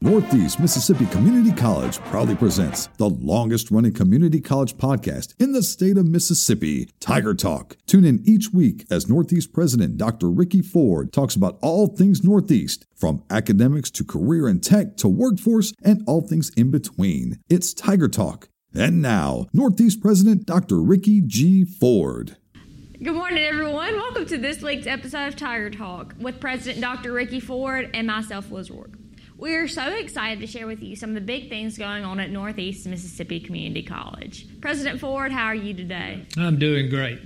Northeast Mississippi Community College proudly presents the longest-running community college podcast in the state of Mississippi, Tiger Talk. Tune in each week as Northeast President Dr. Ricky Ford talks about all things Northeast, from academics to career and tech to workforce and all things in between. It's Tiger Talk. And now, Northeast President Dr. Ricky G. Ford. Good morning, everyone. Welcome to this week's episode of Tiger Talk with President Dr. Ricky Ford and myself, Liz Rourke. We are so excited to share with you some of the big things going on at Northeast Mississippi Community College. President Ford, how are you today? I'm doing great.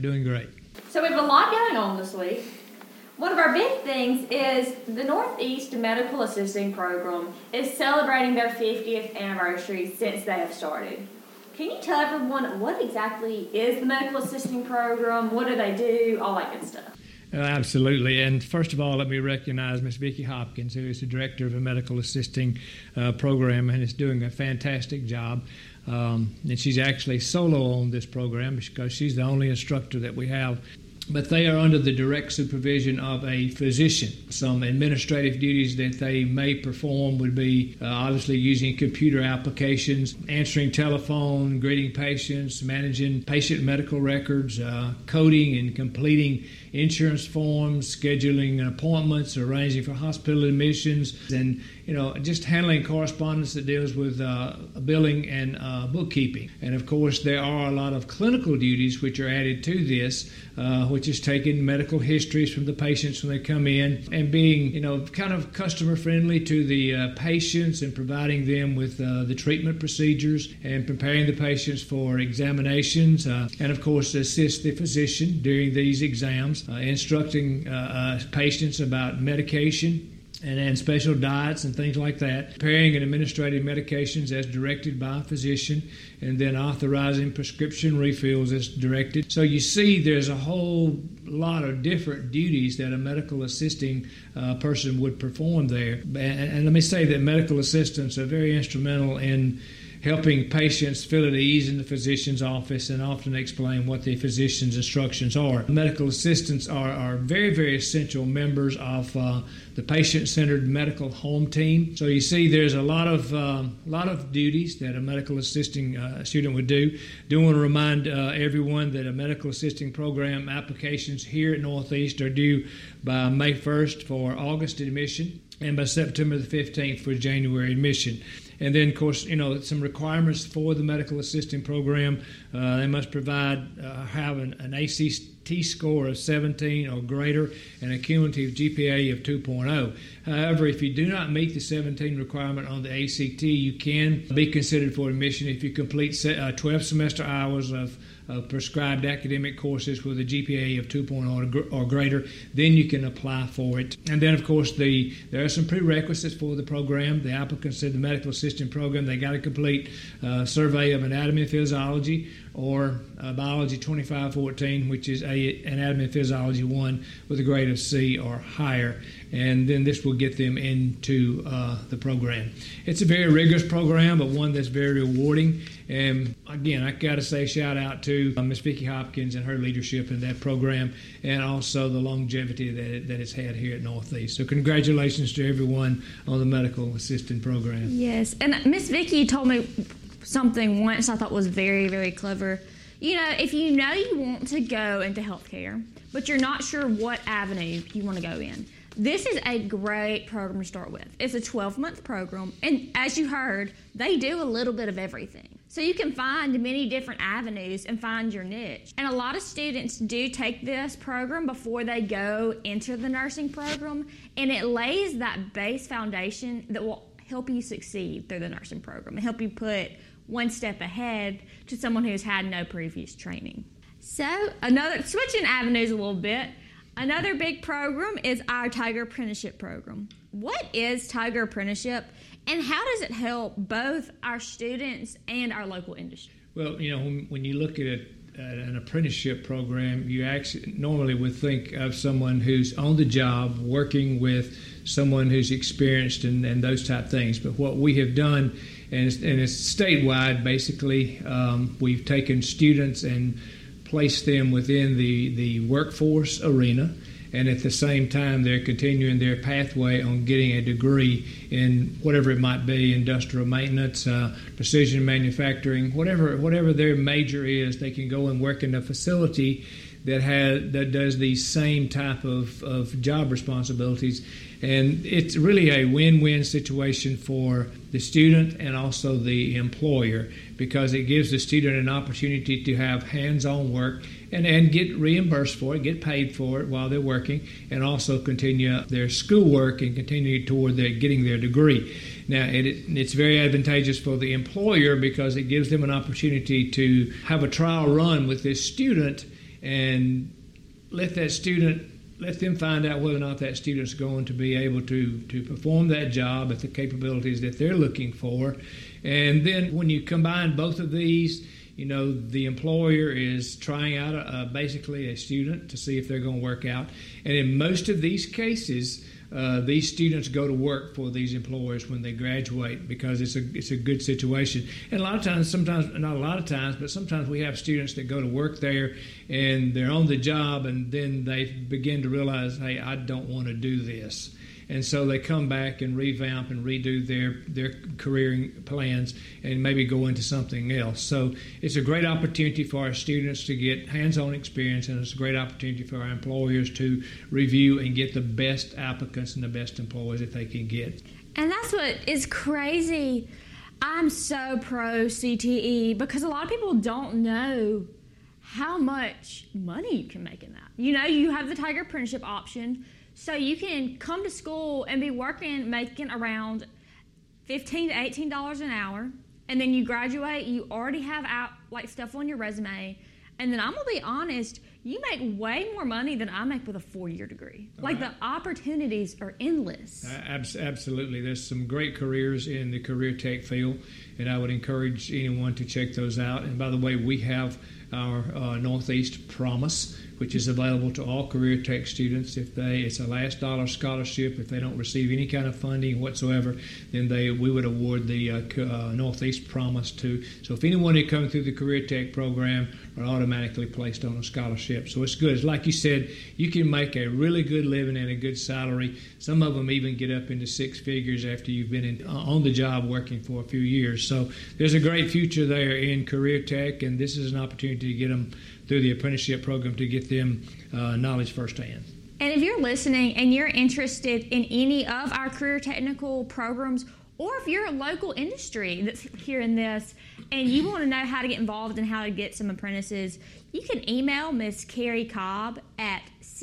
So we have a lot going on this week. One of our big things is the Northeast Medical Assisting Program is celebrating their 50th anniversary since they have started. Can you tell everyone what exactly is the Medical Assisting Program? What do they do? All that good stuff. Absolutely. And first of all, let me recognize Ms. Vicki Hopkins, who is the director of the Medical Assisting Program and is doing a fantastic job. And she's actually solo on this program because she's the only instructor that we have. But they are under the direct supervision of a physician. Some administrative duties that they may perform would be obviously using computer applications, answering telephone, greeting patients, managing patient medical records, coding and completing insurance forms, scheduling appointments, arranging for hospital admissions, and just handling correspondence that deals with billing and bookkeeping. And of course, there are a lot of clinical duties which are added to this, which is taking medical histories from the patients when they come in and being, kind of customer friendly to the patients and providing them with the treatment procedures and preparing the patients for examinations, and of course assist the physician during these exams, instructing patients about medication and special diets and things like that, preparing and administrating medications as directed by a physician, and then authorizing prescription refills as directed. So you see there's a whole lot of different duties that a medical assisting person would perform there. And let me say that medical assistants are very instrumental in helping patients feel at ease in the physician's office and often explain what the physician's instructions are. Medical assistants are very, very essential members of the patient-centered medical home team. So you see there's a lot of duties that a medical assisting student would do. Do want to remind everyone that a medical assisting program applications here at Northeast are due by May 1st for August admission and by September the 15th for January admission. And then, of course, some requirements for the medical assisting program. They must have an ACT score of 17 or greater and a cumulative GPA of 2.0. However, if you do not meet the 17 requirement on the ACT, you can be considered for admission if you complete 12 semester hours of prescribed academic courses with a GPA of 2.0 or greater. Then you can apply for it. And then, of course, there are some prerequisites for the program. The applicants to the medical assistant program, they got to complete a survey of anatomy and physiology or biology 2514, which is anatomy and physiology 1 with a grade of C or higher. And then this will get them into the program. It's a very rigorous program, but one that's very rewarding. And again, I got to say shout out to Ms. Vicki Hopkins and her leadership in that program, and also the longevity that it's had here at Northeast. So congratulations to everyone on the medical assistant program. Yes, and Ms. Vicki told me something once I thought was very, very clever. If you want to go into healthcare, but you're not sure what avenue you want to go in, this is a great program to start with. It's a 12-month program, and as you heard, they do a little bit of everything. So you can find many different avenues and find your niche. And a lot of students do take this program before they go into the nursing program, and it lays that base foundation that will help you succeed through the nursing program and help you put one step ahead to someone who's had no previous training. So switching avenues a little bit, another big program is our Tiger Apprenticeship Program. What is Tiger Apprenticeship, and how does it help both our students and our local industry? Well, when you look at an apprenticeship program, you actually normally would think of someone who's on the job working with someone who's experienced and those type things. But what we have done, and it's statewide, basically, we've taken students and placed them within the workforce arena and at the same time they're continuing their pathway on getting a degree in whatever it might be, industrial maintenance, precision manufacturing, whatever their major is. They can go and work in a facility that does these same type of job responsibilities. And it's really a win-win situation for the student and also the employer, because it gives the student an opportunity to have hands-on work and get reimbursed for it, get paid for it while they're working, and also continue their schoolwork and continue toward getting their degree. Now, it's very advantageous for the employer because it gives them an opportunity to have a trial run with this student and let them find out whether or not that student's going to be able to perform that job at the capabilities that they're looking for. And then when you combine both of these, the employer is trying out basically a student to see if they're going to work out. And in most of these cases, these students go to work for these employers when they graduate because it's a good situation. And a lot of times, sometimes, not a lot of times, but sometimes we have students that go to work there and they're on the job and then they begin to realize, hey, I don't want to do this. And so they come back and revamp and redo their career plans and maybe go into something else. So it's a great opportunity for our students to get hands-on experience, and it's a great opportunity for our employers to review and get the best applicants and the best employees that they can get. And that's what is crazy. I'm so pro CTE because a lot of people don't know how much money you can make in that. You have the Tiger Apprenticeship option. So you can come to school and be making around $15 to $18 an hour, and then you graduate, you already have stuff on your resume, and then I'm going to be honest, you make way more money than I make with a 4-year degree. The opportunities are endless. Absolutely. There's some great careers in the career tech field, and I would encourage anyone to check those out. And by the way, we have our Northeast Promise, which is available to all career tech students. It's a last dollar scholarship. If they don't receive any kind of funding whatsoever, then we would award the Northeast Promise to. So if anyone who comes through the career tech program are automatically placed on a scholarship. So it's good. It's like you said, you can make a really good living and a good salary. Some of them even get up into 6 figures after you've been on the job working for a few years. So there's a great future there in career tech, and this is an opportunity to get them through the apprenticeship program to get them knowledge firsthand. And if you're listening and you're interested in any of our career technical programs, or if you're a local industry that's hearing this and you want to know how to get involved and how to get some apprentices, you can email Miss Carrie Cobb at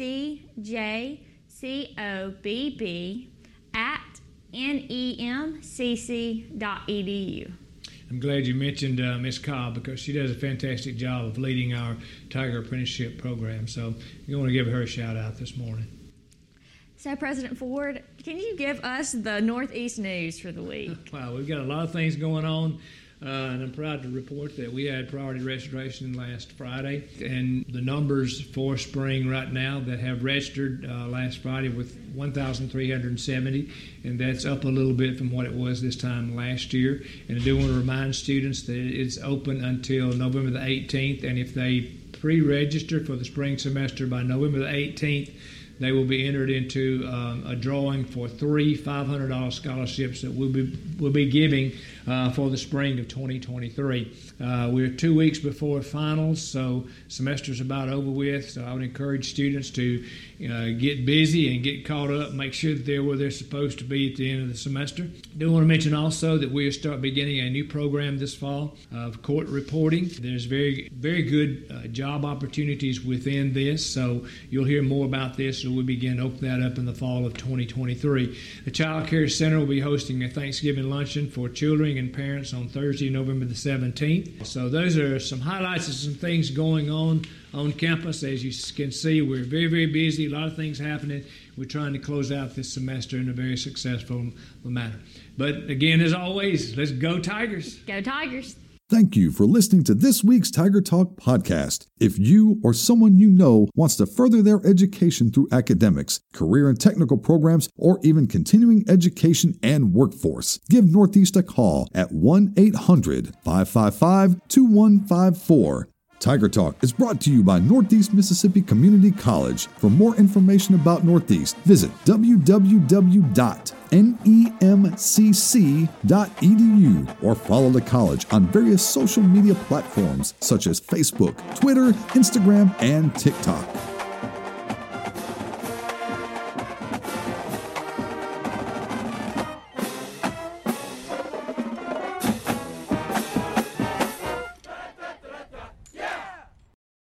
cjcobb@nemcc.edu. I'm glad you mentioned Ms. Cobb because she does a fantastic job of leading our Tiger Apprenticeship program. So you want to give her a shout out this morning. So President Ford, can you give us the Northeast news for the week? Wow, we've got a lot of things going on. And I'm proud to report that we had priority registration last Friday, and the numbers for spring right now that have registered last Friday with 1,370, and that's up a little bit from what it was this time last year. And I do want to remind students that it's open until November the 18th, and if they pre-register for the spring semester by November the 18th, they will be entered into a drawing for 3 $500 scholarships that we'll be giving for the spring of 2023. We're 2 weeks before finals, so semester's about over with. So I would encourage students to get busy and get caught up, make sure that they're where they're supposed to be at the end of the semester. I do want to mention also that we are beginning a new program this fall of court reporting. There's very, very good job opportunities within this, so you'll hear more about this. So we begin to open that up in the fall of 2023. The Child Care Center will be hosting a Thanksgiving luncheon for children and parents on Thursday, November the 17th. So those are some highlights of some things going on campus. As you can see, we're very, very busy. A lot of things happening. We're trying to close out this semester in a very successful manner. But again, as always, let's go Tigers. Go Tigers. Thank you for listening to this week's Tiger Talk podcast. If you or someone you know wants to further their education through academics, career and technical programs, or even continuing education and workforce, give Northeast a call at 1-800-555-2154. Tiger Talk is brought to you by Northeast Mississippi Community College. For more information about Northeast, visit www.nemcc.edu or follow the college on various social media platforms such as Facebook, Twitter, Instagram, and TikTok.